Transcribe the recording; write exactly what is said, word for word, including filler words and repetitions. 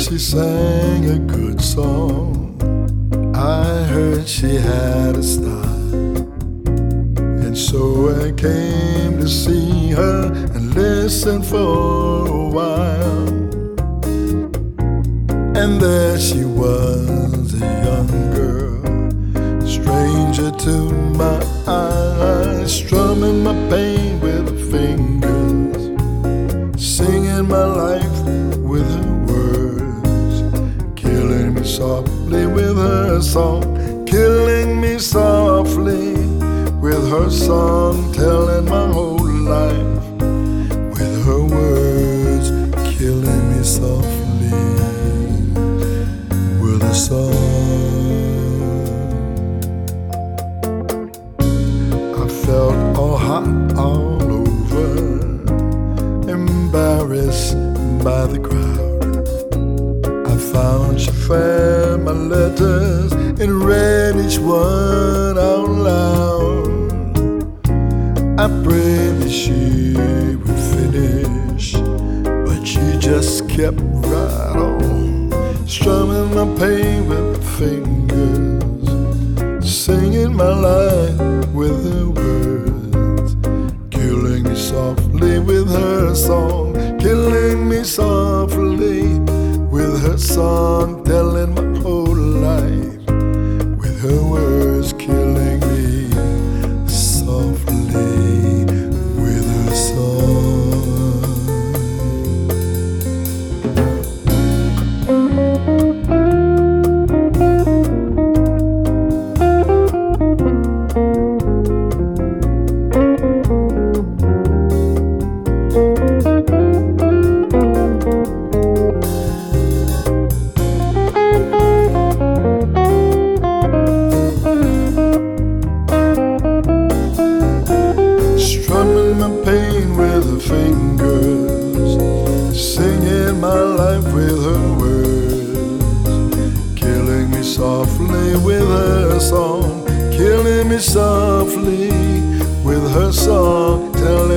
She sang a good song. I heard she had a style, and so I came to see her and listen for a while. And there she was, a young girl, stranger to my eyes, strumming my pain with her fingers, singing my life with her words, killing me softly with her song, killing me softly with her song, telling my whole life with her words, killing me softly with a song. I felt all hot all over, embarrassed by the crowd. I found she found my letters and read each one out loud. I prayed that she would finish, but she just kept right on, strumming my pain with her fingers, singing my life with her words, killing me softly with her song, killing me softly with her song, telling my whole life with her words, killing me softly with her song. Strumming my pain with her fingers, singing my life with her words, killing me softly with her song, killing me softly with her song, telling